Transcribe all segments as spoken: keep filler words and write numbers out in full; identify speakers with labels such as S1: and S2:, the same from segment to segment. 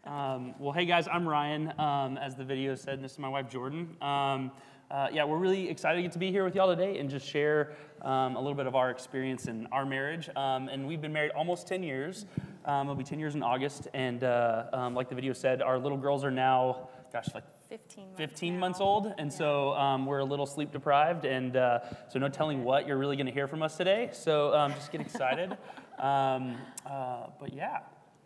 S1: Um, well, hey guys, I'm Ryan. Um, as the video said, this is my wife Jordan. Um, uh, yeah, we're really excited to get to be here with y'all today and just share um, a little bit of our experience in our marriage. Um, and we've been married almost ten years. Um, it'll be ten years in August. And uh, um, like the video said, our little girls are now, gosh, like
S2: fifteen months,
S1: fifteen months old, and yeah. so um, we're a little sleep deprived, and uh, so no telling what you're really going to hear from us today. So um, just get excited. um, uh, but yeah.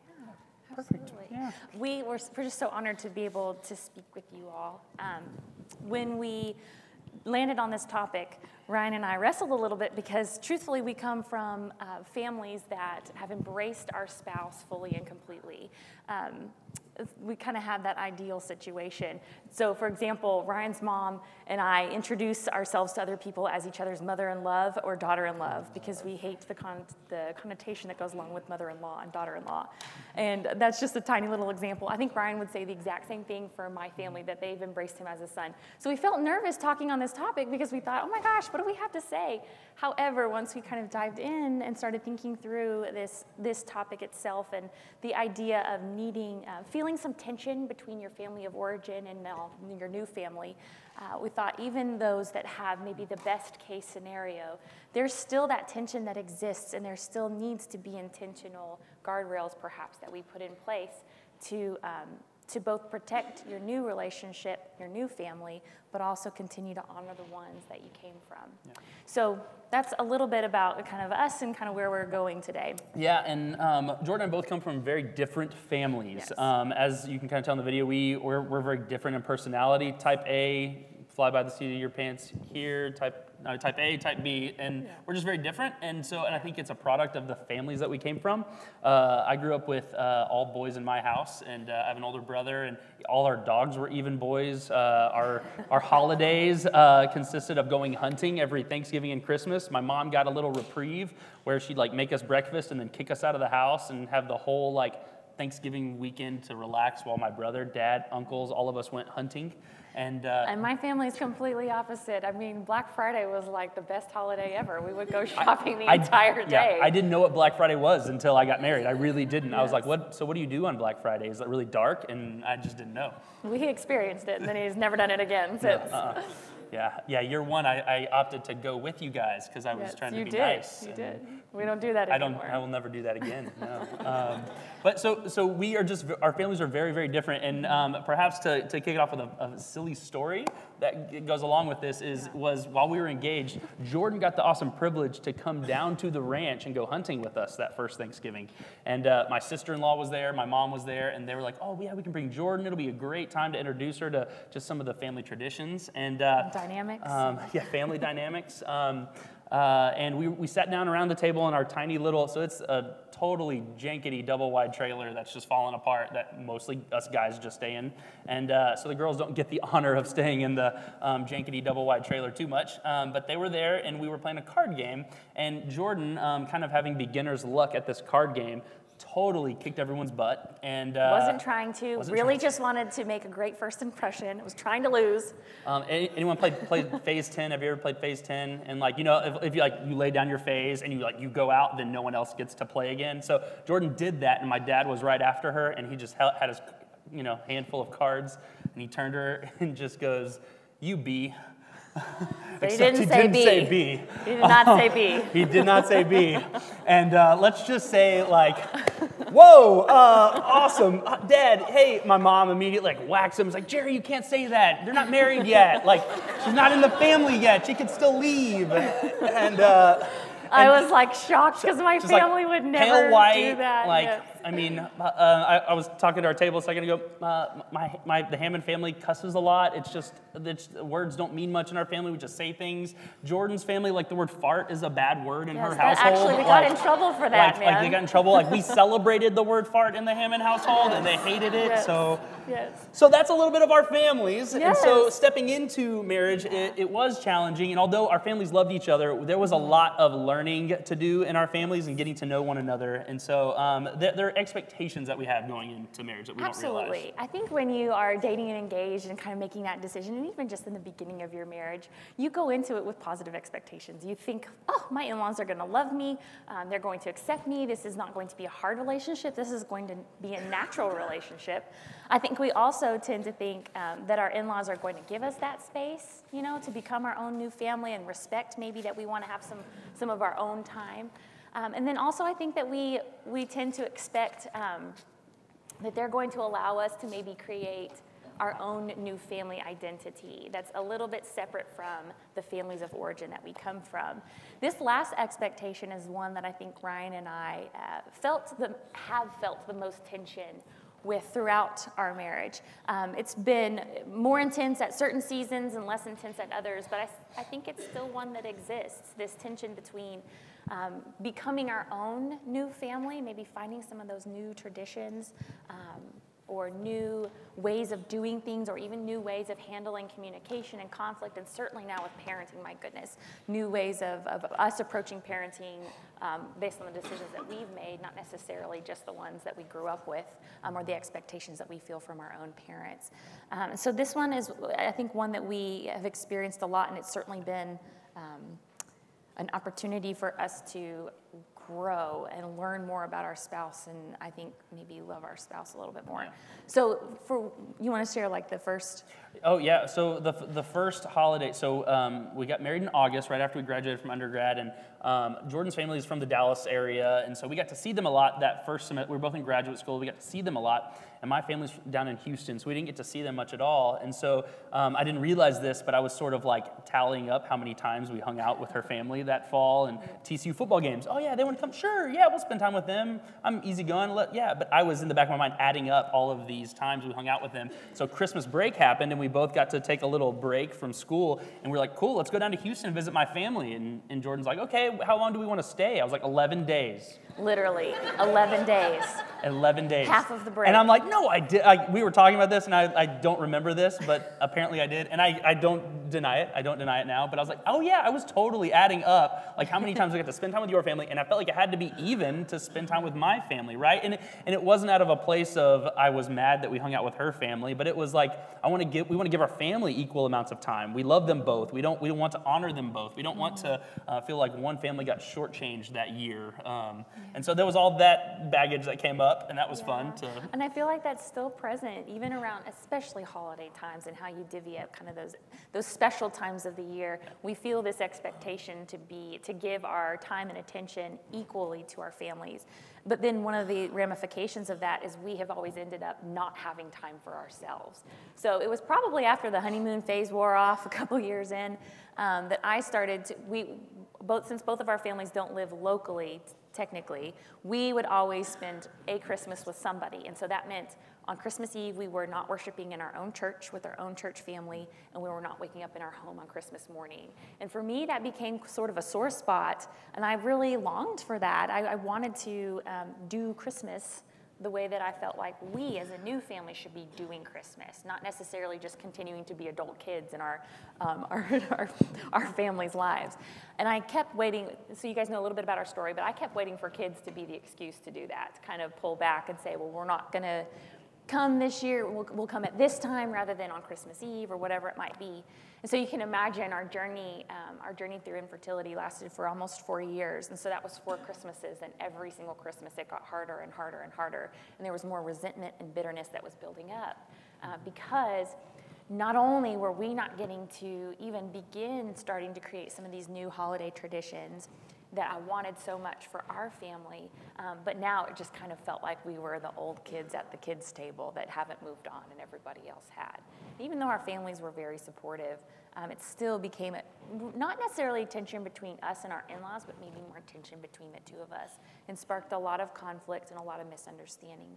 S2: Perfect. Yeah. We were we're just so honored to be able to speak with you all. Um, when we landed on this topic, Ryan and I wrestled a little bit because, truthfully, we come from uh, families that have embraced our spouse fully and completely. Um, we kind of have that ideal situation. So, for example, Ryan's mom and I introduce ourselves to other people as each other's mother-in-love or daughter-in-love because we hate the, con the connotation that goes along with mother-in-law and daughter-in-law. And that's just a tiny little example. I think Ryan would say the exact same thing for my family, that they've embraced him as a son. So we felt nervous talking on this topic because we thought, oh my gosh, what do we have to say? However, once we kind of dived in and started thinking through this, this topic itself and the idea of needing, uh, feeling some tension between your family of origin and now your new family, uh, we thought even those that have maybe the best case scenario, there's still that tension that exists, and there still needs to be intentional guardrails perhaps that we put in place to um, to both protect your new relationship, your new family, but also continue to honor the ones that you came from. Yeah. So that's a little bit about kind of us and kind of where we're going today.
S1: Yeah, and um, Jordan and I both come from very different families.
S2: Yes.
S1: Um, as you can kind of tell in the video, we, we're, we're very different in personality. Type A, fly by the seat of your pants here, type No, type A, type B, and yeah. we're just very different, and so, and I think it's a product of the families that we came from. Uh, I grew up with uh, all boys in my house, and uh, I have an older brother, and all our dogs were even boys. Uh, our our holidays uh, consisted of going hunting every Thanksgiving and Christmas. My mom got a little reprieve where she'd like make us breakfast and then kick us out of the house and have the whole like Thanksgiving weekend to relax while my brother, dad, uncles, all of us went hunting. And, uh,
S2: and my family's completely opposite. I mean, Black Friday was like the best holiday ever. We would go shopping I, the entire
S1: I,
S2: day.
S1: Yeah, I didn't know what Black Friday was until I got married. I really didn't.
S2: Yes.
S1: I was like, "What? So what do you do on Black Friday? Is it really dark?" And I just didn't know.
S2: We experienced it, and then he's never done it again since.
S1: No, uh-uh. Yeah, yeah. Year one, I, I opted to go with you guys because I was
S2: yes,
S1: trying to
S2: you
S1: be
S2: did.
S1: nice.
S2: You did. We don't do that anymore.
S1: I don't. I will never do that again. No. um, but so, so we are just. Our families are very, very different, and um, perhaps to, to kick it off with a, a silly story that goes along with this is was while we were engaged, Jordan got the awesome privilege to come down to the ranch and go hunting with us that first Thanksgiving, and uh, my sister-in-law was there, my mom was there, and they were like, "Oh yeah, we can bring Jordan. It'll be a great time to introduce her to just some of the family traditions and uh,
S2: dynamics."
S1: Um, yeah, family dynamics. Um, uh, and we, we sat down around the table in our tiny little, so it's a totally jankety double wide trailer that's just falling apart that mostly us guys just stay in. And uh, so the girls don't get the honor of staying in the um, jankety double wide trailer too much. Um, but they were there and we were playing a card game. And Jordan, um, kind of having beginner's luck at this card game, totally kicked everyone's butt. And uh,
S2: wasn't trying to,
S1: wasn't
S2: really
S1: trying
S2: just
S1: to.
S2: wanted to make a great first impression. Was trying to lose.
S1: Um, any, anyone played played phase ten? Have you ever played phase ten? And like, you know, if, if you like you lay down your phase and you like you go out, then no one else gets to play again. So Jordan did that, and my dad was right after her, and he just held, had his, you know, handful of cards, and he turned to her and just goes, "You B."
S2: But he didn't,
S1: he
S2: say,
S1: didn't
S2: B.
S1: say B.
S2: He did not say B.
S1: He did not say B. And uh, let's just say, like, whoa, uh, awesome. Uh, Dad, hey, my mom immediately like whacks him. It's like, Jerry, you can't say that. They're not married yet. Like, she's not in the family yet. She can still leave. And uh,
S2: I was like shocked because my family
S1: like,
S2: would never
S1: pale white,
S2: do that.
S1: Like,
S2: yes.
S1: I mean, uh, I, I was talking to our table a second ago. Uh, my, my, the Hammond family cusses a lot. It's just, it's, words don't mean much in our family. We just say things. Jordan's family, like the word fart is a bad word in
S2: yes,
S1: her household.
S2: Actually, we
S1: like,
S2: got in trouble for that,
S1: like,
S2: man.
S1: Like they got in trouble. Like we celebrated the word fart in the Hammond household, and they hated it.
S2: Yes.
S1: So,
S2: yes.
S1: so that's a little bit of our families.
S2: Yes.
S1: And so stepping into marriage, it, it was challenging. And although our families loved each other, there was a lot of learning to do in our families and getting to know one another. And so um, there, there are expectations that we have going into marriage that we
S2: Absolutely.
S1: don't realize.
S2: I think when you are dating and engaged and kind of making that decision, and even just in the beginning of your marriage, you go into it with positive expectations. You think, oh, my in-laws are going to love me. Um, they're going to accept me. This is not going to be a hard relationship. This is going to be a natural relationship. I think we also tend to think um, that our in-laws are going to give us that space, you know, to become our own new family and respect maybe that we want to have some, some of our own time. Um, and then also I think that we, we tend to expect um, that they're going to allow us to maybe create our own new family identity that's a little bit separate from the families of origin that we come from. This last expectation is one that I think Ryan and I uh, felt the, have felt the most tension with throughout our marriage. Um, it's been more intense at certain seasons and less intense at others, but I, I think it's still one that exists, this tension between um, becoming our own new family, maybe finding some of those new traditions, um, or new ways of doing things, or even new ways of handling communication and conflict, and certainly now with parenting, my goodness, new ways of, of us approaching parenting um, based on the decisions that we've made, not necessarily just the ones that we grew up with, um, or the expectations that we feel from our own parents. Um, so this one is, I think, one that we have experienced a lot, and it's certainly been um, an opportunity for us to grow and learn more about our spouse, and I think maybe love our spouse a little bit more.
S1: Yeah.
S2: So for, you want to share like the first?
S1: Oh yeah, so the the first holiday, so um, we got married in August, right after we graduated from undergrad, and um, Jordan's family is from the Dallas area, and so we got to see them a lot that first semester. We were both in graduate school, we got to see them a lot, and my family's down in Houston, so we didn't get to see them much at all, and so um, I didn't realize this, but I was sort of like tallying up how many times we hung out with her family that fall, and T C U football games. Oh yeah, they want to come, sure, yeah, we'll spend time with them. I'm easygoing, let, yeah, but I was in the back of my mind adding up all of these times we hung out with them. So Christmas break happened, and we both got to take a little break from school, and we we're like, cool, let's go down to Houston and visit my family. And, and Jordan's like, okay, how long do we want to stay? I was like, eleven days.
S2: Literally, eleven days.
S1: eleven days.
S2: Half of the break.
S1: And I'm like, no, I did. I, we were talking about this, and I, I don't remember this, but apparently I did. And I, I don't deny it. I don't deny it now. But I was like, oh, yeah, I was totally adding up, like, how many times I got to spend time with your family, and I felt like it had to be even to spend time with my family, right? And it, and it wasn't out of a place of I was mad that we hung out with her family, but it was like, I want to give, we want to give our family equal amounts of time. We love them both. We don't, we want to honor them both. We don't want to uh, feel like one family got shortchanged that year. Um, and so there was all that baggage that came up, and that was
S2: Yeah.
S1: fun to.
S2: And I feel like that's still present, even around, especially holiday times, and how you divvy up kind of those those special times of the year. We feel this expectation to be to give our time and attention equally to our families. But then one of the ramifications of that is we have always ended up not having time for ourselves. So it was probably after the honeymoon phase wore off, a couple years in, um, that I started to, we, both since both of our families don't live locally, technically, we would always spend a Christmas with somebody. And so that meant on Christmas Eve, we were not worshiping in our own church with our own church family, and we were not waking up in our home on Christmas morning. And for me, that became sort of a sore spot, and I really longed for that. I, I wanted to um, do Christmas the way that I felt like we as a new family should be doing Christmas, not necessarily just continuing to be adult kids in our, um, our, our, our families' lives. And I kept waiting, so you guys know a little bit about our story, but I kept waiting for kids to be the excuse to do that, to kind of pull back and say, well, we're not gonna come this year, we'll, we'll come at this time rather than on Christmas Eve or whatever it might be. And so you can imagine our journey, um, our journey through infertility lasted for almost four years. And so that was four Christmases, and every single Christmas it got harder and harder and harder. And there was more resentment and bitterness that was building up uh, because not only were we not getting to even begin starting to create some of these new holiday traditions that I wanted so much for our family, um, but now it just kind of felt like we were the old kids at the kids' table that haven't moved on and everybody else had. Even though our families were very supportive, um, it still became a, not necessarily tension between us and our in-laws, but maybe more tension between the two of us, and sparked a lot of conflict and a lot of misunderstanding.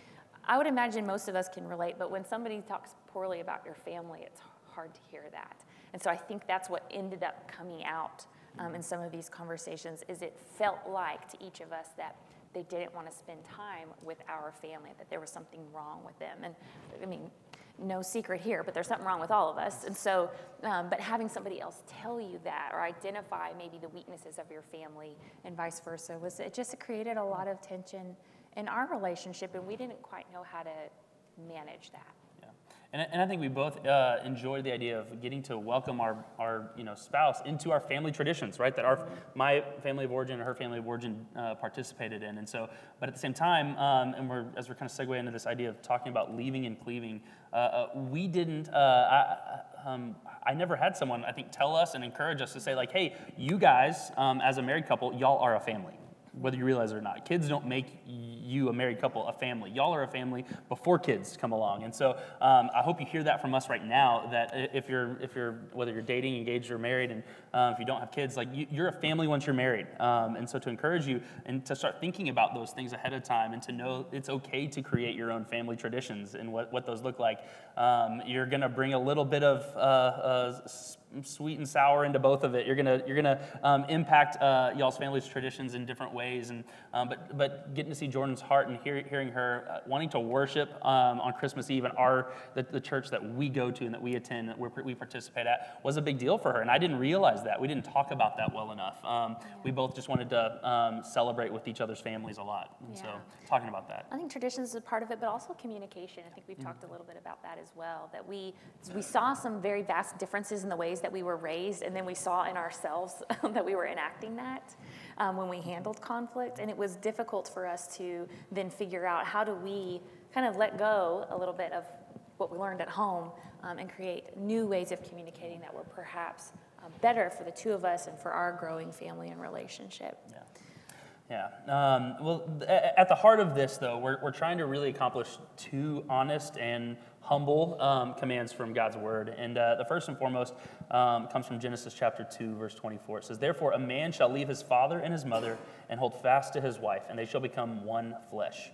S2: I would imagine most of us can relate, but when somebody talks poorly about your family, it's hard to hear that. And so I think that's what ended up coming out Um, in some of these conversations, is it felt like to each of us that they didn't want to spend time with our family, that there was something wrong with them. And I mean, no secret here, but there's something wrong with all of us. And so, um, but having somebody else tell you that or identify maybe the weaknesses of your family and vice versa, was it just created a lot of tension in our relationship, and we didn't quite know how to manage that.
S1: And, and I think we both uh, enjoyed the idea of getting to welcome our, our you know, spouse into our family traditions, right? That our my family of origin and her family of origin uh, participated in. And so, but at the same time, um, and we're as we're kind of segueing into this idea of talking about leaving and cleaving, uh, uh, we didn't. Uh, I, um, I never had someone, I think, tell us and encourage us to say like, hey, you guys, um, as a married couple, y'all are a family, whether you realize it or not. Kids don't make you, a married couple, a family. Y'all are a family before kids come along. And so um, I hope you hear that from us right now, that if you're, if you're whether you're dating, engaged, or married, and uh, if you don't have kids, like you, you're a family once you're married. Um, and so to encourage you and to start thinking about those things ahead of time and to know it's okay to create your own family traditions and what, what those look like. Um, you're going to bring a little bit of uh, uh, sweet and sour into both of it. You're gonna you're gonna um, impact uh, y'all's family's traditions in different ways, and um, but but getting to see Jordan's heart and hear, hearing her uh, wanting to worship um, on Christmas Eve in our the, the church that we go to and that we attend that we're, we participate at was a big deal for her, and I didn't realize that. We didn't talk about that well enough. Um, yeah. We both just wanted to um, celebrate with each other's families a lot, and yeah. so talking about that.
S2: I think traditions is a part of it, but also communication. I think we've mm-hmm. talked a little bit about that as well. That we we saw some very vast differences in the ways that we were raised, and then we saw in ourselves that we were enacting that um, when we handled conflict, and it was difficult for us to then figure out how do we kind of let go a little bit of what we learned at home um, and create new ways of communicating that were perhaps um, better for the two of us and for our growing family and relationship.
S1: Yeah. Yeah. Um, well, th- at the heart of this, though, we're, we're trying to really accomplish two honest and humble um, commands from God's word. And uh, the first and foremost um, comes from Genesis chapter two, verse twenty-four. It says, "Therefore a man shall leave his father and his mother and hold fast to his wife, and they shall become one flesh."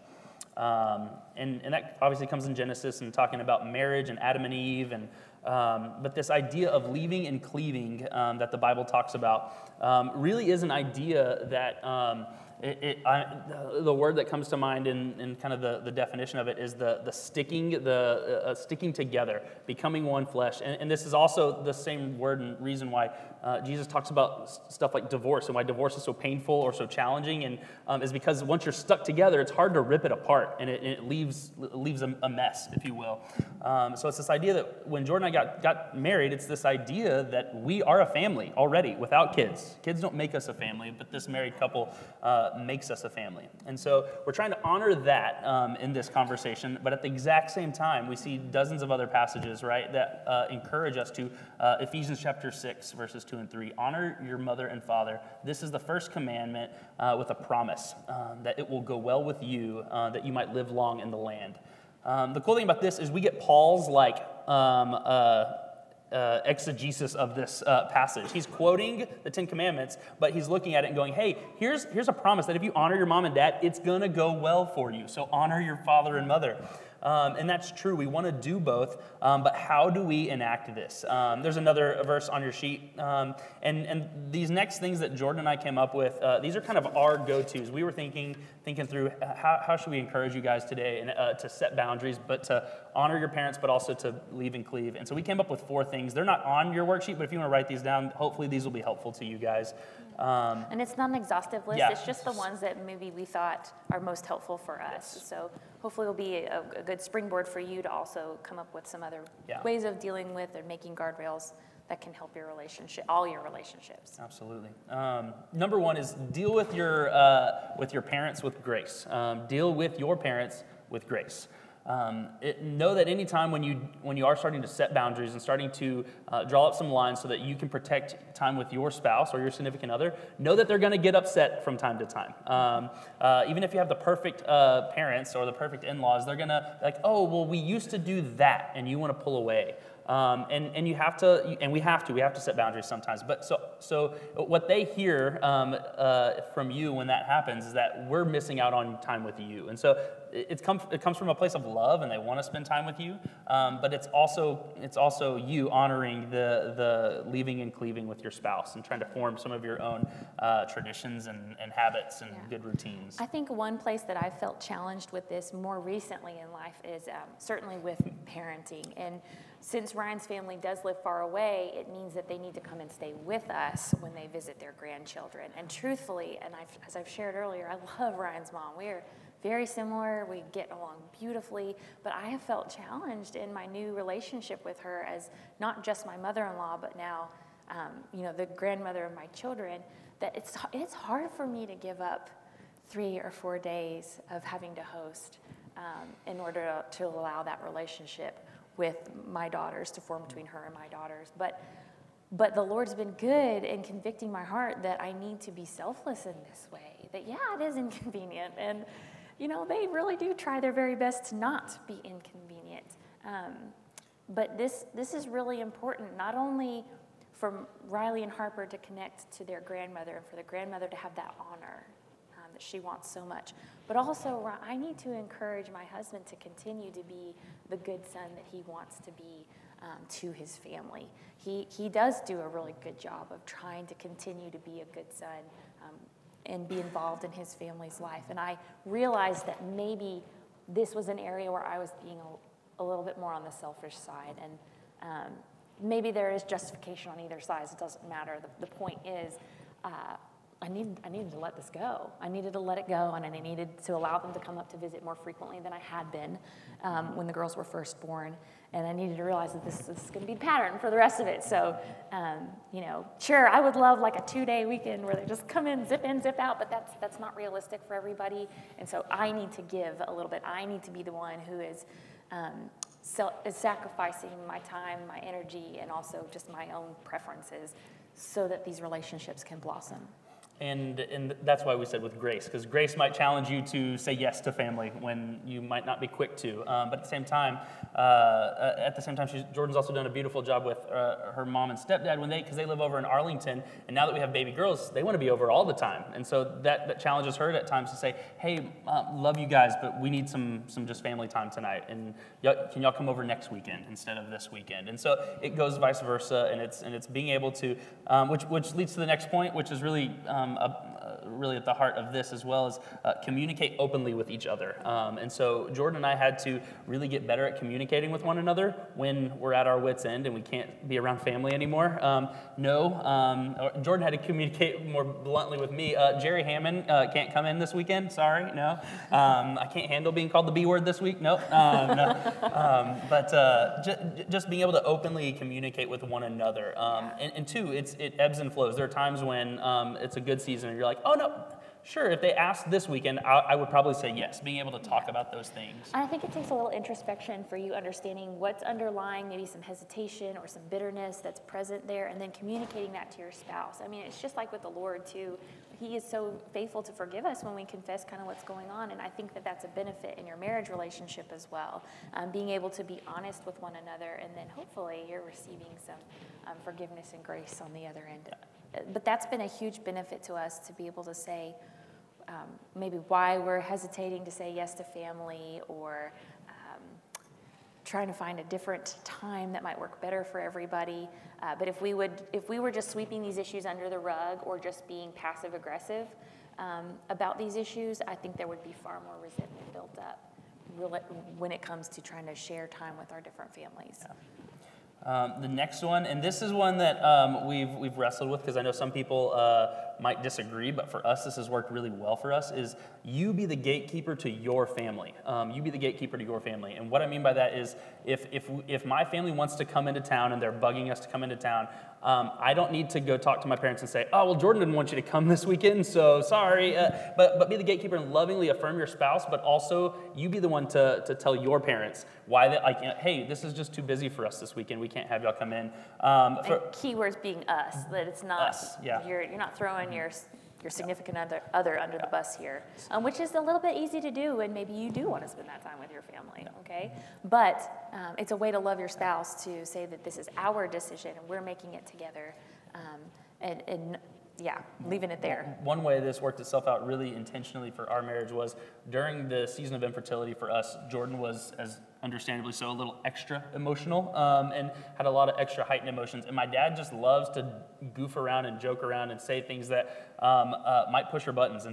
S1: Um, and, and that obviously comes in Genesis and talking about marriage and Adam and Eve. And um, but this idea of leaving and cleaving um, that the Bible talks about um, really is an idea that um, It, it, I, the, the word that comes to mind in, in kind of the, the definition of it is the, the sticking, the uh, sticking together, becoming one flesh. And, and this is also the same word and reason why uh, Jesus talks about stuff like divorce and why divorce is so painful or so challenging, and um, is because once you're stuck together, it's hard to rip it apart, and it, it leaves it leaves a, a mess, if you will. Um, so it's this idea that when Jordan and I got, got married, it's this idea that we are a family already without kids. Kids don't make us a family, but this married couple uh, makes us a family. And so we're trying to honor that um, in this conversation, but at the exact same time, we see dozens of other passages, right, that uh, encourage us to, uh, Ephesians chapter six, verses two and three, honor your mother and father. This is the first commandment uh, with a promise um, that it will go well with you, uh, that you might live long in the land. Um, the cool thing about this is we get Paul's, like, um, uh, Uh, exegesis of this uh, passage. He's quoting the Ten Commandments, but he's looking at it and going, hey, here's, here's a promise that if you honor your mom and dad, it's going to go well for you. So honor your father and mother. Um, and that's true. We want to do both, um, but how do we enact this? Um, there's another verse on your sheet. Um, and, and these next things that Jordan and I came up with, uh, these are kind of our go-tos. We were thinking thinking through how, how should we encourage you guys today and, uh, to set boundaries, but to honor your parents, but also to leave and cleave. And so we came up with four things. They're not on your worksheet, but if you want to write these down, hopefully these will be helpful to you guys. Um,
S2: and it's not an exhaustive list. Yeah. It's just the ones that maybe we thought are most helpful for us. Yes. So hopefully it'll be a, a good springboard for you to also come up with some other yeah. ways of dealing with or making guardrails that can help your relationship, all your relationships.
S1: Absolutely. Um, number one is deal with your uh, with your parents with grace. Um, deal with your parents with grace. Um, it, know that anytime when you when you are starting to set boundaries and starting to uh, draw up some lines so that you can protect time with your spouse or your significant other, know that they're going to get upset from time to time. Um, uh, even if you have the perfect uh, parents or the perfect in-laws, they're going to like, oh, well, we used to do that, and you want to pull away. Um, and, and you have to, and we have to, we have to set boundaries sometimes. But so, so what they hear um, uh, from you when that happens is that we're missing out on time with you. And so it, it comes, it comes from a place of love, and they want to spend time with you. Um, but it's also, it's also you honoring the, the leaving and cleaving with your spouse and trying to form some of your own uh, traditions and, and habits and yeah. good routines.
S2: I think one place that I felt challenged with this more recently in life is um, certainly with parenting. And since Ryan's family does live far away, it means that they need to come and stay with us when they visit their grandchildren. And truthfully, and I've, as I've shared earlier, I love Ryan's mom. We are very similar. We get along beautifully, but I have felt challenged in my new relationship with her as not just my mother-in-law, but now, um, you know, the grandmother of my children, that it's, it's hard for me to give up three or four days of having to host um, in order to, to allow that relationship with my daughters to form between her and my daughters. But But the Lord's been good in convicting my heart that I need to be selfless in this way. That, yeah, it is inconvenient. And, you know, they really do try their very best to not be inconvenient. Um, but this, this is really important, not only for Riley and Harper to connect to their grandmother and for the grandmother to have that honor um, that she wants so much, but also I need to encourage my husband to continue to be the good son that he wants to be Um, to his family. He, he does do a really good job of trying to continue to be a good son um, and be involved in his family's life. And I realized that maybe this was an area where I was being a, a little bit more on the selfish side. And um, maybe there is justification on either side. It doesn't matter. The, the point is, uh, I needed, I needed to let this go. I needed to let it go, and I needed to allow them to come up to visit more frequently than I had been um, when the girls were first born. And I needed to realize that this, this is going to be the pattern for the rest of it. So, um, you know, sure, I would love like a two-day weekend where they just come in, zip in, zip out, but that's that's not realistic for everybody. And so I need to give a little bit. I need to be the one who is, um, so, is sacrificing my time, my energy, and also just my own preferences so that these relationships can blossom.
S1: And, and that's why we said with grace, because grace might challenge you to say yes to family when you might not be quick to. Um, but at the same time, uh, at the same time, she's, Jordan's also done a beautiful job with uh, her mom and stepdad when they, because they live over in Arlington, and now that we have baby girls, they want to be over all the time. And so that, that challenges her at times to say, hey, uh, love you guys, but we need some some just family time tonight, and y'all, can y'all come over next weekend instead of this weekend? And so it goes vice versa, and it's and it's being able to, um, which which leads to the next point, which is really. Um, Uh, really at the heart of this as well as uh, communicate openly with each other. Um, and so Jordan and I had to really get better at communicating with one another when we're at our wits' end and we can't be around family anymore. Um, no, um, Jordan had to communicate more bluntly with me. Uh, Jerry Hammond uh, can't come in this weekend, sorry, no. Um, I can't handle being called the B word this week, nope. Um, no. Um, but uh, j- just being able to openly communicate with one another. Um, and, and two, it's, it ebbs and flows. There are times when um, it's a good season and you're like, oh no, sure, if they asked this weekend, I, I would probably say yes, being able to talk about those things.
S2: I think it takes a little introspection for you understanding what's underlying maybe some hesitation or some bitterness that's present there, and then communicating that to your spouse. I mean, it's just like with the Lord too. He is so faithful to forgive us when we confess kind of what's going on, and I think that that's a benefit in your marriage relationship as well. Um, being able to be honest with one another, and then hopefully you're receiving some um, forgiveness and grace on the other end. But that's been a huge benefit to us to be able to say um, maybe why we're hesitating to say yes to family, or um, trying to find a different time that might work better for everybody. Uh, but if we would, if we were just sweeping these issues under the rug or just being passive aggressive um, about these issues, I think there would be far more resentment built up when it comes to trying to share time with our different families.
S1: Yeah. Um, the next one, and this is one that um, we've we've wrestled with because I know some people uh, might disagree, but for us this has worked really well for us, is you be the gatekeeper to your family. Um, you be the gatekeeper to your family. And what I mean by that is if if if my family wants to come into town and they're bugging us to come into town, um, I don't need to go talk to my parents and say, oh, well, Jordan didn't want you to come this weekend, so sorry. Uh, but but be the gatekeeper and lovingly affirm your spouse, but also you be the one to, to tell your parents why that, like, you know, hey, this is just too busy for us this weekend. We can't have y'all come in. Um, for,
S2: and keywords being us, that it's not,
S1: us, yeah.
S2: you're, you're not throwing your your significant other, other under the bus here, um, which is a little bit easy to do, and maybe you do want to spend that time with your family, okay? But um, it's a way to love your spouse to say that this is our decision and we're making it together, um, and, and yeah, leaving it there.
S1: One way this worked itself out really intentionally for our marriage was during the season of infertility for us, Jordan was, as understandably so, a little extra emotional um, and had a lot of extra heightened emotions. And my dad just loves to goof around and joke around and say things that um, uh, might push her buttons. And so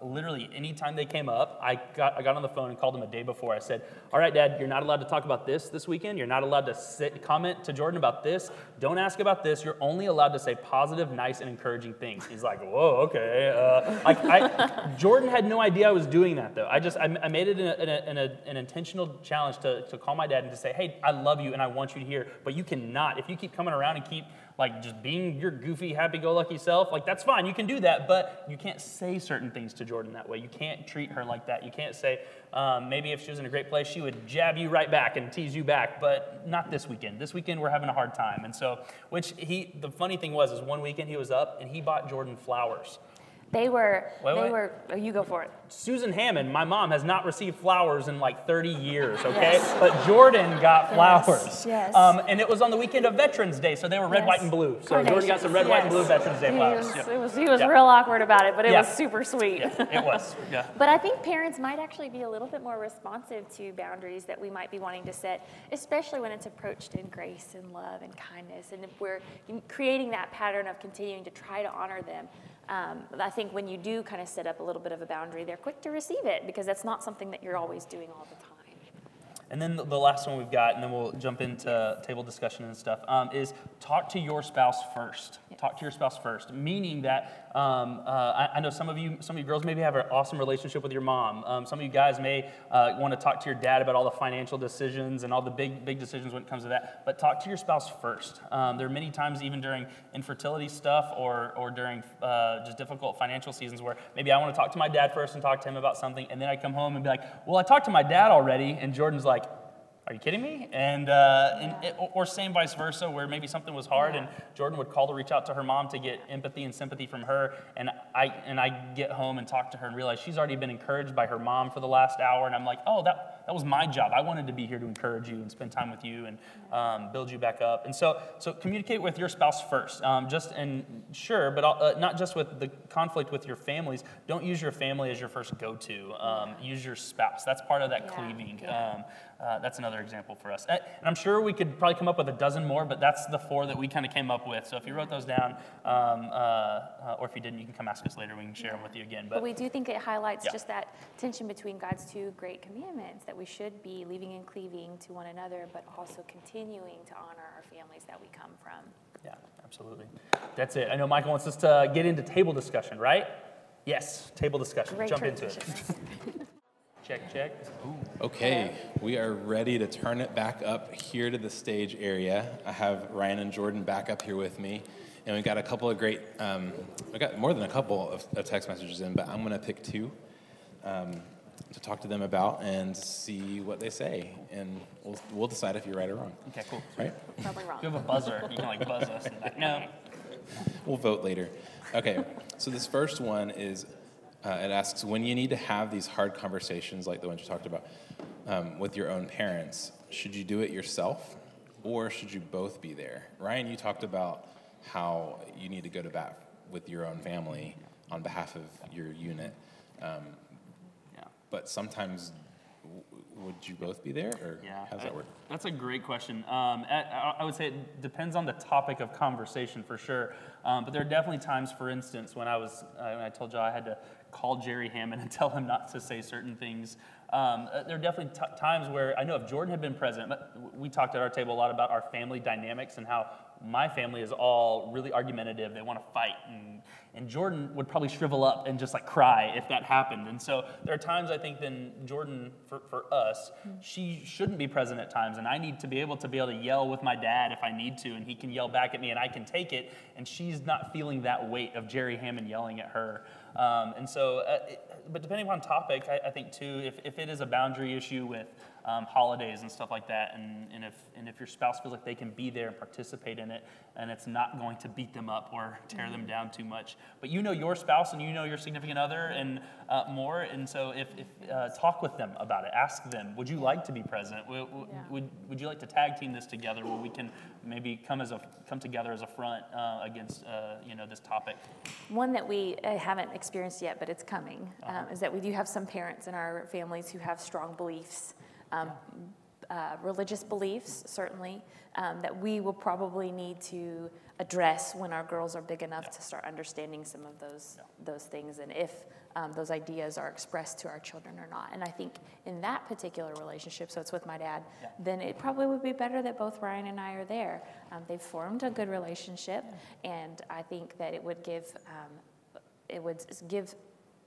S1: literally, anytime they came up, I got I got on the phone and called them a day before. I said, all right, Dad, you're not allowed to talk about this this weekend. You're not allowed to sit, comment to Jordan about this. Don't ask about this. You're only allowed to say positive, nice, and encouraging things. He's like, whoa, okay. Uh, I, I, Jordan had no idea I was doing that, though. I just, I, I made it in, a, in, a, in a, an intentional challenge to, to call my dad and to say, hey, I love you and I want you to hear, but you cannot, if you keep coming around and keep like just being your goofy, happy-go-lucky self, like that's fine, you can do that, but you can't say certain things to Jordan that way. You can't treat her like that. You can't say, um, maybe if she was in a great place, she would jab you right back and tease you back, but not this weekend. This weekend, we're having a hard time. And so, which he, the funny thing was, is one weekend he was up and he bought Jordan flowers.
S2: They were,
S1: Wait,
S2: they
S1: wait.
S2: were, oh, you go for it.
S1: Susan Hammond, my mom, has not received flowers in like thirty years, okay?
S2: Yes.
S1: But Jordan got flowers.
S2: Yes, yes.
S1: Um, and it was on the weekend of Veterans Day, so they were red,
S2: Yes.
S1: white, and blue. So Jordan got some red,
S2: Carnations,
S1: white, and blue
S2: yes.
S1: Veterans Day
S2: He
S1: flowers.
S2: was,
S1: Yep.
S2: it was, he was
S1: Yeah.
S2: real awkward about it, but it
S1: Yeah.
S2: was super sweet.
S1: It was, yeah.
S2: But I think parents might actually be a little bit more responsive to boundaries that we might be wanting to set, especially when it's approached in grace and love and kindness. And if we're creating that pattern of continuing to try to honor them, um, I think when you do kind of set up a little bit of a boundary, they're quick to receive it because that's not something that you're always doing all the time.
S1: And then the, the last one we've got, and then we'll jump into table discussion and stuff, um, is talk to your spouse first.
S2: Yes.
S1: Talk to your spouse first, meaning that um, uh, I, I know some of you, some of you girls maybe have an awesome relationship with your mom. Um, some of you guys may uh, want to talk to your dad about all the financial decisions and all the big, big decisions when it comes to that. But talk to your spouse first. Um, there are many times, even during infertility stuff or or during uh, just difficult financial seasons, where maybe I want to talk to my dad first and talk to him about something, and then I come home and be like, "Well, I talked to my dad already," and Jordan's like, are you kidding me? And, uh, and it, or same vice versa, where maybe something was hard, and Jordan would call to reach out to her mom to get empathy and sympathy from her, and I and I get home and talk to her and realize she's already been encouraged by her mom for the last hour, and I'm like, oh, that that was my job. I wanted to be here to encourage you and spend time with you and um, build you back up. And so, so communicate with your spouse first. Um, just and sure, but uh, not just with the conflict with your families. Don't use your family as your first go-to. Um, use your spouse. That's part of that
S2: Yeah,
S1: cleaving.
S2: yeah.
S1: Um, Uh, that's another example for us. And I'm sure we could probably come up with a dozen more, but that's the four that we kind of came up with. So if you wrote those down, um, uh, uh, or if you didn't, you can come ask us later. We can share them with you again.
S2: But
S1: But
S2: we do think it highlights
S1: Yeah.
S2: just that tension between God's two great commandments, that we should be leaving and cleaving to one another, but also continuing to honor our families that we come from.
S1: yeah, absolutely. That's it. I know Michael wants us to get into table discussion, right? Yes, table discussion.
S2: Great
S1: Jump into it.
S2: transition.
S1: Check, check. Ooh.
S3: Okay, we are ready to turn it back up here to the stage area. I have Ryan and Jordan back up here with me, and we've got a couple of great, um, we got more than a couple of, of text messages in, but I'm going to pick two um, to talk to them about and see what they say, and we'll, we'll decide if you're right or wrong.
S1: Okay, cool.
S3: Right?
S2: Probably wrong.
S1: If you have a buzzer, you can like buzz us. And like, no.
S3: We'll vote later. Okay, so this first one is, uh, it asks, when you need to have these hard conversations like the ones you talked about um, with your own parents, should you do it yourself or should you both be there? Ryan, you talked about how you need to go to bat with your own family on behalf of your unit. Um,
S1: Yeah.
S3: but sometimes, w- would you both be there, or
S1: Yeah,
S3: how does
S1: I-
S3: that work?
S1: That's a great question. Um, I, I- I would say it depends on the topic of conversation for sure. Um, but there are definitely times, for instance, when I was uh, when I told you I had to call Jerry Hammond and tell him not to say certain things. Um, uh, there are definitely t- times where I know if Jordan had been present, but we talked at our table a lot about our family dynamics and how my family is all really argumentative. They want to fight, and and Jordan would probably shrivel up and just like cry if that happened. And so there are times I think then Jordan, for, for us, she shouldn't be present at times, and I need to be able to be able to yell with my dad if I need to, and he can yell back at me and I can take it, and she's not feeling that weight of Jerry Hammond yelling at her. Um, and so, uh, it, but depending upon topic, I, I think too, if, if it is a boundary issue with um, holidays and stuff like that, and, and if and if your spouse feels like they can be there and participate in it, and it's not going to beat them up or tear them down too much, but you know your spouse and you know your significant other and uh, more, and so if, if uh, talk with them about it, ask them, would you like to be present? Would,
S2: Yeah.
S1: would, would you like to tag team this together where we can maybe come as a come together as a front uh, against uh, you know this topic?
S2: One that we uh, haven't experienced yet, but it's coming, um, is that we do have some parents in our families who have strong beliefs, um, uh, religious beliefs, certainly, um, that we will probably need to address when our girls are big enough
S1: Yeah.
S2: to start understanding some of those
S1: Yeah.
S2: those things. And if um, those ideas are expressed to our children or not. And I think in that particular relationship, so it's with my dad,
S1: Yeah.
S2: then it probably would be better that both Ryan and I are there. Um, they've formed a good relationship, and I think that it would give, um, it would give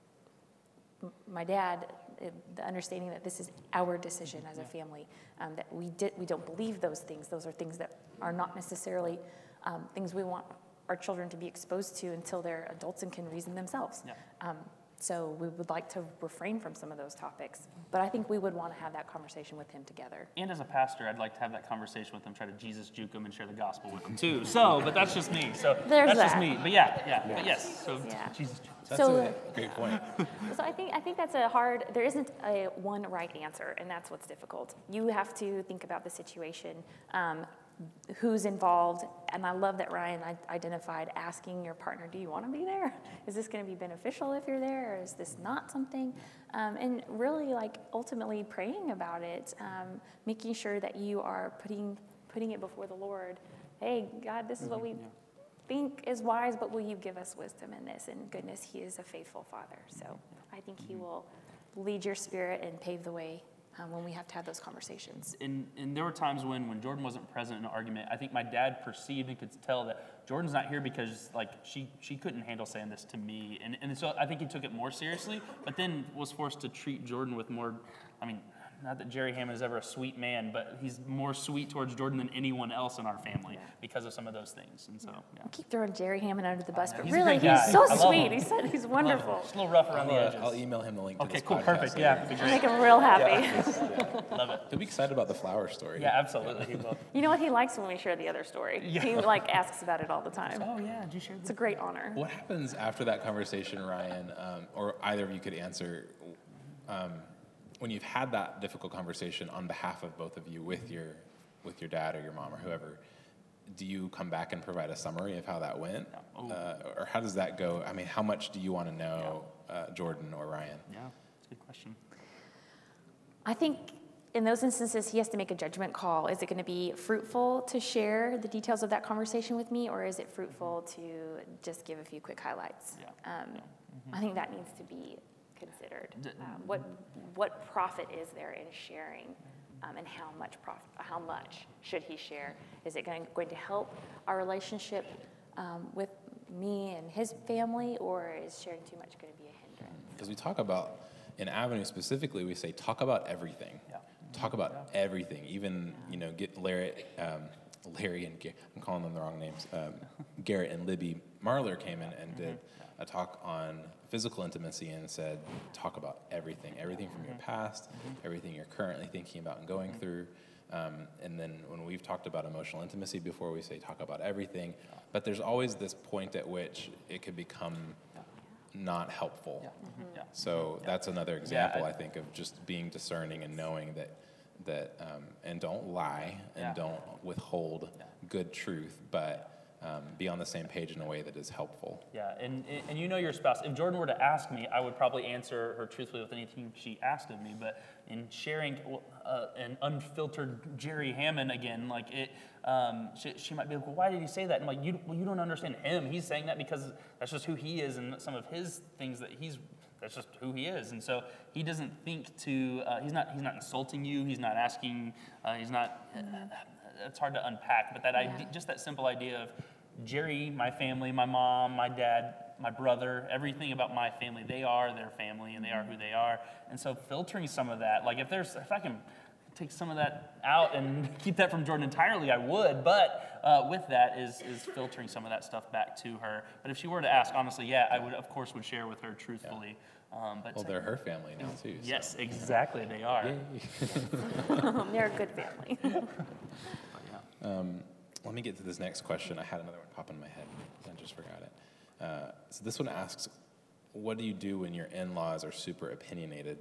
S2: m- my dad uh, the understanding that this is our decision as a family, um, that we did, we don't believe those things. Those are things that are not necessarily um, things we want our children to be exposed to until they're adults and can reason themselves.
S1: Yeah.
S2: Um, so we would like to refrain from some of those topics, but I think we would want to have that conversation with him together.
S1: And as a pastor, I'd like to have that conversation with them, try to Jesus juke them and share the gospel with them too. So, but that's just me. So
S2: There's
S1: that's just
S2: that.
S1: me. But yeah, yeah, but yes. So
S2: Yeah.
S1: Jesus juke.
S3: That's
S2: So-
S3: a great point.
S2: So I think I think that's a hard. There isn't a one right answer, and that's what's difficult. You have to think about the situation, um, who's involved, and I love that Ryan I- identified asking your partner, "Do you want to be there? Is this going to be beneficial if you're there, or is this not something?" Um, and really, like ultimately praying about it, um, making sure that you are putting putting it before the Lord. Hey, God, this is what we think is wise, but will you give us wisdom in this? And goodness, he is a faithful father. So I think he will lead your spirit and pave the way um, when we have to have those conversations.
S1: And, and there were times when, when Jordan wasn't present in an argument, I think my dad perceived and could tell that Jordan's not here because like she she couldn't handle saying this to me. And, and so I think he took it more seriously, but then was forced to treat Jordan with more, I mean, not that Jerry Hammond is ever a sweet man, but he's more sweet towards Jordan than anyone else in our family because of some of those things. And so, yeah.
S2: I keep throwing Jerry Hammond under the bus,
S1: know.
S2: but
S1: He's a
S2: really,
S1: great guy.
S2: he's so
S1: I love
S2: sweet.
S1: him.
S2: He said he's
S1: Love him.
S2: wonderful.
S1: Just a little rough around the
S3: I'll, uh,
S1: edges.
S3: I'll email him the link to
S1: Okay,
S3: this
S1: cool,
S3: podcast
S1: perfect.
S3: later.
S1: Yeah, that'd be great.
S2: Make him real happy.
S1: Love it.
S3: He'll be excited about the flower story.
S1: Yeah, absolutely. He will.
S2: You know what? He likes when we share the other story.
S1: Yeah.
S2: He like asks about it all the time.
S1: Oh yeah, did you share
S2: It's a great honor.
S3: What happens after that conversation, Ryan, um, or either of you could answer, um, when you've had that difficult conversation on behalf of both of you with your with your dad or your mom or whoever, do you come back and provide a summary of how that went?
S1: Oh.
S3: Uh, or how does that go? I mean, how much do you want to know, uh, Jordan or Ryan?
S1: Yeah, that's a good question.
S2: I think in those instances, he has to make a judgment call. Is it going to be fruitful to share the details of that conversation with me, or is it fruitful to just give a few quick highlights?
S1: Yeah.
S2: Um,
S1: Yeah.
S2: I think that needs to be considered.
S1: D-
S2: Um, what what profit is there in sharing, um, and how much profit? How much should he share? Is it going going to help our relationship um, with me and his family, or is sharing too much going to be a hindrance?
S3: Because we talk about, in Avenue specifically, we say talk about everything.
S1: Yeah.
S3: Talk about everything. Even, you know, get Larry, um, Larry and Ga- I'm calling them the wrong names. Um, Garrett and Libby Marler came in and did a talk on physical intimacy and said, talk about everything, everything from your past, everything you're currently thinking about and going through. Um, and then when we've talked about emotional intimacy before, we say talk about everything. But there's always this point at which it could become not helpful.
S1: Yeah. Yeah.
S3: So that's another example,
S1: I-
S3: I think, of just being discerning and knowing that, that um, and don't lie and
S1: Yeah.
S3: don't withhold
S1: Yeah.
S3: good truth, but um, be on the same page in a way that is helpful.
S1: Yeah, and, and you know your spouse. If Jordan were to ask me, I would probably answer her truthfully with anything she asked of me. But in sharing uh, an unfiltered Jerry Hammond again, like it, um, she, she might be like, well, why did he say that? And I'm like, you, well, you don't understand him. He's saying that because that's just who he is, and some of his things that he's. That's just who he is, and so he doesn't think to. Uh, he's not. He's not insulting you. He's not asking. Uh, he's not. Uh, it's hard to unpack, but that
S2: Yeah.
S1: idea, just that simple idea of Jerry, my family, my mom, my dad, my brother, everything about my family, they are their family and they are who they are. And so filtering some of that, like if there's, if I can take some of that out and keep that from Jordan entirely, I would. But uh, with that is is filtering some of that stuff back to her. But if she were to ask, honestly, yeah, I would, of course, would share with her truthfully. Um, but
S3: Well, they're her family now, too. so-
S1: yes, exactly, they are.
S2: They're a good family.
S3: Um, let me get to this next question. I had another one pop in my head. I just forgot it. Uh, so this one asks, what do you do when your in-laws are super opinionated?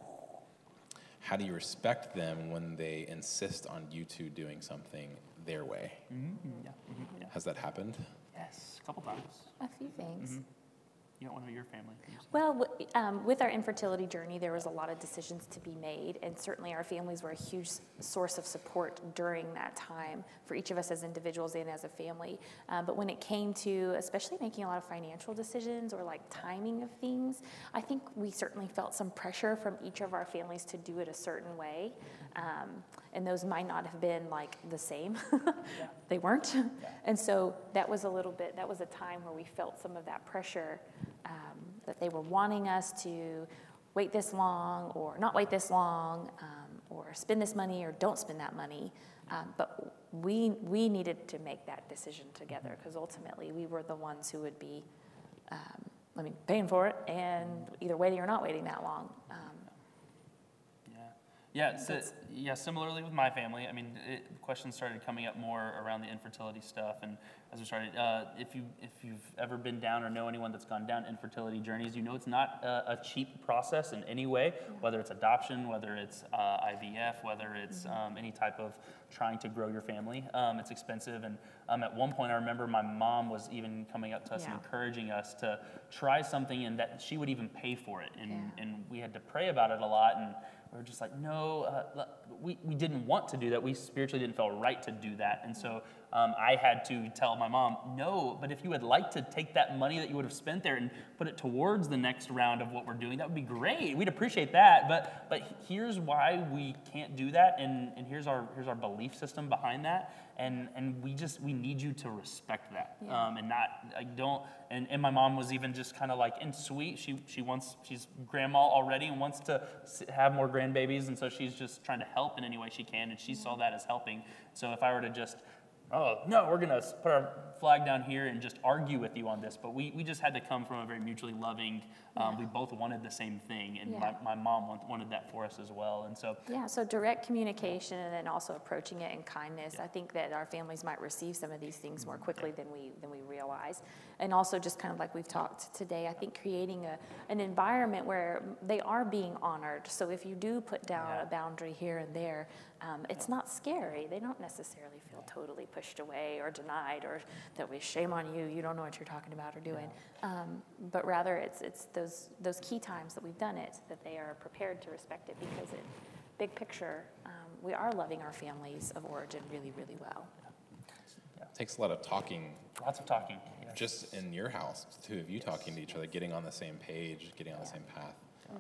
S3: How do you respect them when they insist on you two doing something their way?
S1: Mm-hmm. Yeah. Mhm. Yeah.
S3: Has that happened?
S1: Yes, a couple times.
S2: A few things.
S1: you don't want to know your family.
S2: Well, w- um, with our infertility journey, there was a lot of decisions to be made, and certainly our families were a huge s- source of support during that time for each of us as individuals and as a family. Uh, but when it came to especially making a lot of financial decisions or like timing of things, I think we certainly felt some pressure from each of our families to do it a certain way. Um, and those might not have been like the same.
S1: Yeah.
S2: They weren't.
S1: Yeah.
S2: And so that was a little bit, that was a time where we felt some of that pressure, um, that they were wanting us to wait this long or not wait this long, um, or spend this money or don't spend that money. Um, but we, we needed to make that decision together because ultimately we were the ones who would be, um, I mean, paying for it and either waiting or not waiting that long. Um,
S1: Yeah, so, yeah. Similarly with my family, I mean, it, questions started coming up more around the infertility stuff, and as we started, uh, if you if you've ever been down or know anyone that's gone down infertility journeys, you know it's not a, a cheap process in any way. Whether it's adoption, whether it's uh, I V F, whether it's um, any type of trying to grow your family, um, it's expensive. And um, at one point, I remember my mom was even coming up to us
S2: Yeah.
S1: and encouraging us to try something, and that she would even pay for it. And
S2: Yeah.
S1: and we had to pray about it a lot, and we were just like, no, uh, we, we didn't want to do that. We spiritually didn't feel right to do that. And so um, I had to tell my mom, no, but if you would like to take that money that you would have spent there and put it towards the next round of what we're doing, that would be great. We'd appreciate that. But but here's why we can't do that, and, and here's our here's our belief system behind that. And and we just, we need you to respect that,
S2: Yeah.
S1: um, and not, I don't, and, and my mom was even just kind of like, and sweet, she she wants, she's grandma already and wants to s- have more grandbabies, and so she's just trying to help in any way she can, and she saw that as helping. So if I were to just, oh, no, we're gonna put our flag down here and just argue with you on this, but we, we just had to come from a very mutually loving, um,
S2: Yeah.
S1: we both wanted the same thing, and
S2: Yeah.
S1: my, my mom want, wanted that for us as well, and so,
S2: Yeah, so direct communication and then also approaching it in kindness. I think that our families might receive some of these things more quickly than we than we realize. And also just kind of like we've talked today, I think creating a an environment where they are being honored. So if you do put down
S1: Yeah.
S2: a boundary here and there, um, it's not scary. They don't necessarily feel totally pushed away or denied or that we shame on you, you don't know what you're talking about or doing. Um, but rather it's it's those those key times that we've done it, that they are prepared to respect it because it, big picture, um, we are loving our families of origin really, really well.
S3: It takes a lot of talking,
S1: lots of talking. Yes.
S3: just in your house, two of you talking to each other, getting on the same page, getting on the same path.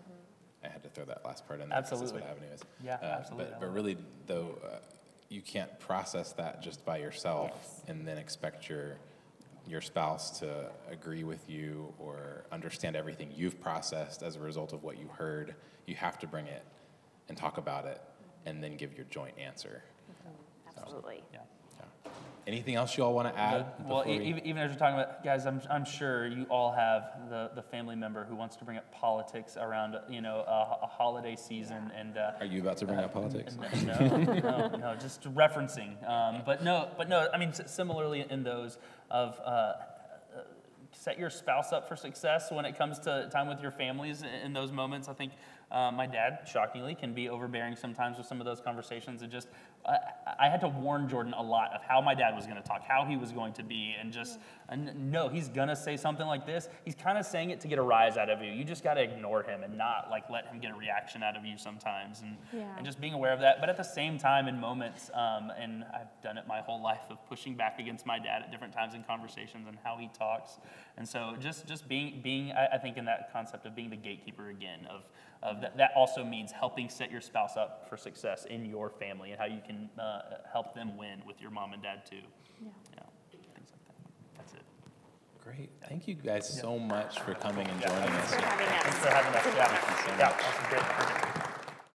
S3: I had to throw that last part in there. 'cause that's
S1: Absolutely.
S3: what Avenue is.
S1: Yeah,
S3: Uh,
S1: absolutely. I
S3: But, but
S1: love
S3: really, though, uh, you can't process that just by yourself
S2: Yes.
S3: and then expect your your spouse to agree with you or understand everything you've processed as a result of what you heard. You have to bring it and talk about it and then give your joint answer.
S2: Absolutely.
S1: Yeah.
S3: Yeah. Anything else you all want to add?
S1: Well,
S3: before
S1: e-
S3: we-
S1: even, even as we're talking about, guys, I'm, I'm sure you all have the, the family member who wants to bring up politics around, you know, a, a holiday season, and uh,
S3: Are you about to bring up politics?
S1: no, no, no, just referencing. Um, but no, but no. I mean, s- similarly in those of uh, uh, set your spouse up for success when it comes to time with your families. In, in those moments, I think uh, my dad, shockingly, can be overbearing sometimes with some of those conversations, and just I, I had to warn Jordan a lot of how my dad was going to talk, how he was going to be, and just and no, he's gonna say something like this. He's kind of saying it to get a rise out of you. You just got to ignore him and not like let him get a reaction out of you sometimes, and
S2: Yeah.
S1: and just being aware of that. But at the same time, in moments, um, and I've done it my whole life of pushing back against my dad at different times in conversations and how he talks, and so just just being being I, I think in that concept of being the gatekeeper again of. Of that, that also means helping set your spouse up for success in your family and how you can uh, help them win with your mom and dad too.
S2: Yeah.
S1: Yeah, things like that. That's it.
S3: Great. Thank you guys so much for coming and
S1: Yeah.
S3: joining us.
S2: Thanks for having us.
S1: Thanks for having us. Yeah,
S3: Thank you so
S1: yeah,
S3: much.
S1: awesome, great.